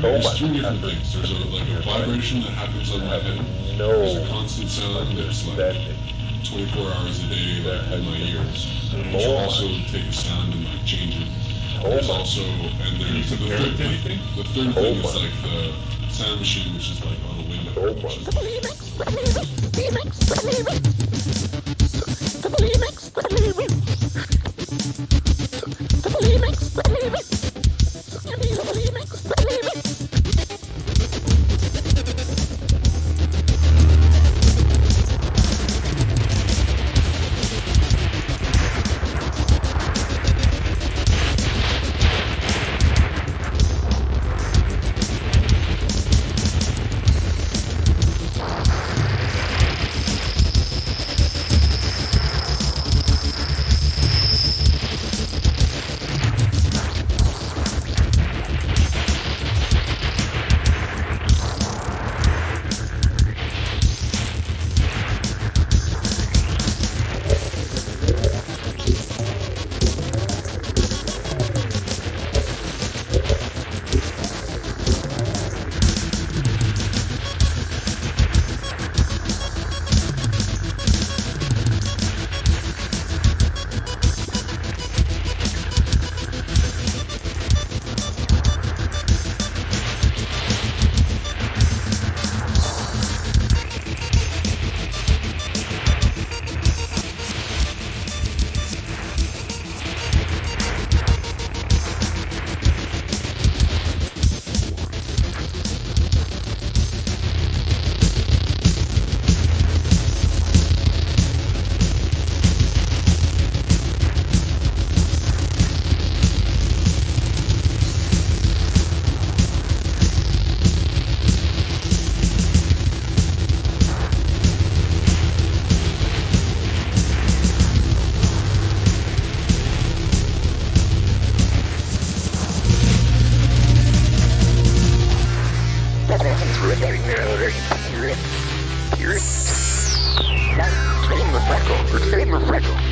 There's three different things. There's a vibration that happens on my head. There's a constant sound that's like 24 hours a day, like in my ears, which will also take a sound and like change it. There's also, and there's the third thing. The third thing is like the sound machine, which is like on a window, which is Retain the freckle.